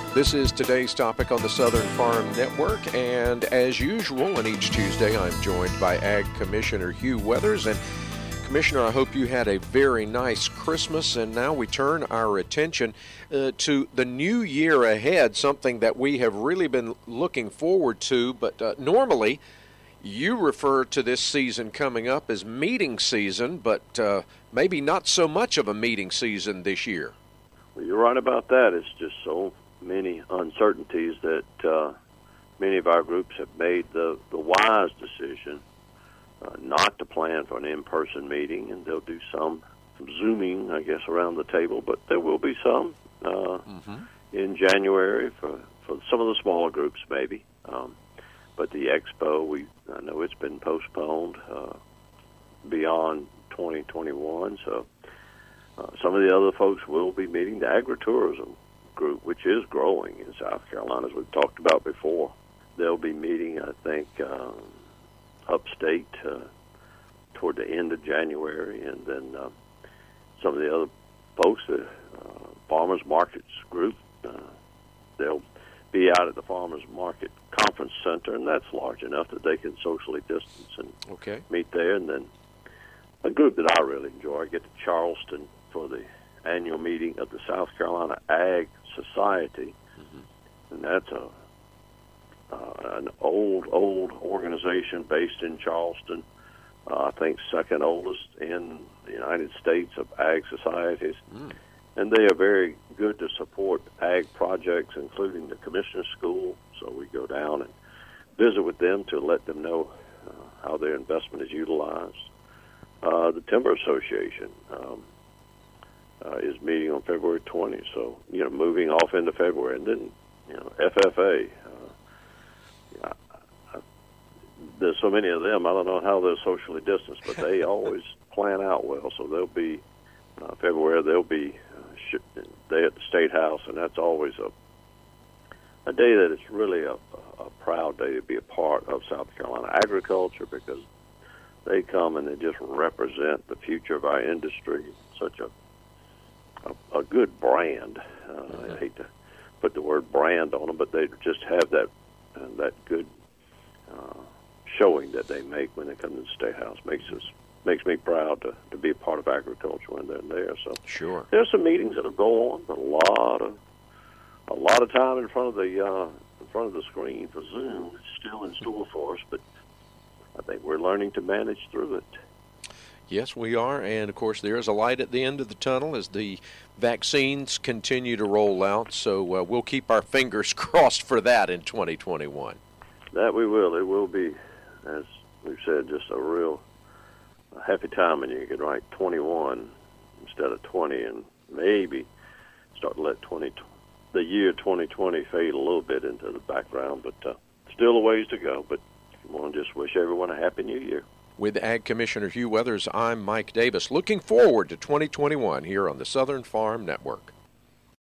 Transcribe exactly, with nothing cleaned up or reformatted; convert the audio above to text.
This is today's topic on the Southern Farm Network, and as usual, on each Tuesday, I'm joined by Ag Commissioner Hugh Weathers. And Commissioner, I hope you had a very nice Christmas, and now we turn our attention uh, to the new year ahead, something that we have really been looking forward to, but uh, normally you refer to this season coming up as meeting season, but uh, maybe not so much of a meeting season this year. Well, you're right about that. It's just so many uncertainties that uh, many of our groups have made the, the wise decision uh, not to plan for an in-person meeting, and they'll do some Zooming, I guess, around the table, but there will be some uh, mm-hmm. in January for, for some of the smaller groups maybe. Um, but the expo, we I know it's been postponed uh, beyond twenty twenty-one, so uh, some of the other folks will be meeting. The agritourism group, which is growing in South Carolina, as we've talked about before. They'll be meeting, I think, um, upstate uh, toward the end of January, and then uh, some of the other folks, the uh, Farmers Markets group, uh, they'll be out at the Farmers Market Conference Center, and that's large enough that they can socially distance and okay. meet there. And then a group that I really enjoy, I get to Charleston for the annual meeting of the South Carolina Ag Society, mm-hmm. and that's a uh, an old, old organization based in Charleston. Uh, I think second oldest in the United States of ag societies, mm. and they are very good to support ag projects, including the Commissioner School. So we go down and visit with them to let them know uh, how their investment is utilized. Uh, the Timber Association Um, Uh, is meeting on February twentieth, so, you know, moving off into February. And then, you know, F F A, uh, I, I, there's so many of them, I don't know how they're socially distanced, but they always plan out well. So they'll be, uh, February, they'll be uh, sh- they at the State House, and that's always a a day that is really a, a proud day to be a part of South Carolina agriculture, because they come and they just represent the future of our industry, such a A, a good brand. Uh, mm-hmm. I hate to put the word brand on them, but they just have that uh, that good uh, showing that they make when they come to the State House. Makes us makes me proud to, to be a part of agriculture when they're there. So sure, there's some meetings that'll go on, but a lot of a lot of time in front of the uh, in front of the screen for Zoom is still in store for us. But I think we're learning to manage through it. Yes, we are, and of course there is a light at the end of the tunnel as the vaccines continue to roll out, so uh, we'll keep our fingers crossed for that in twenty twenty-one. That we will. It will be, as we've said, just a real happy time when you can write twenty-one instead of twenty, and maybe start to let twenty, the year twenty twenty fade a little bit into the background, but uh, still a ways to go. But I want to just wish everyone a happy new year. With Ag Commissioner Hugh Weathers, I'm Mike Davis, looking forward to twenty twenty-one here on the Southern Farm Network.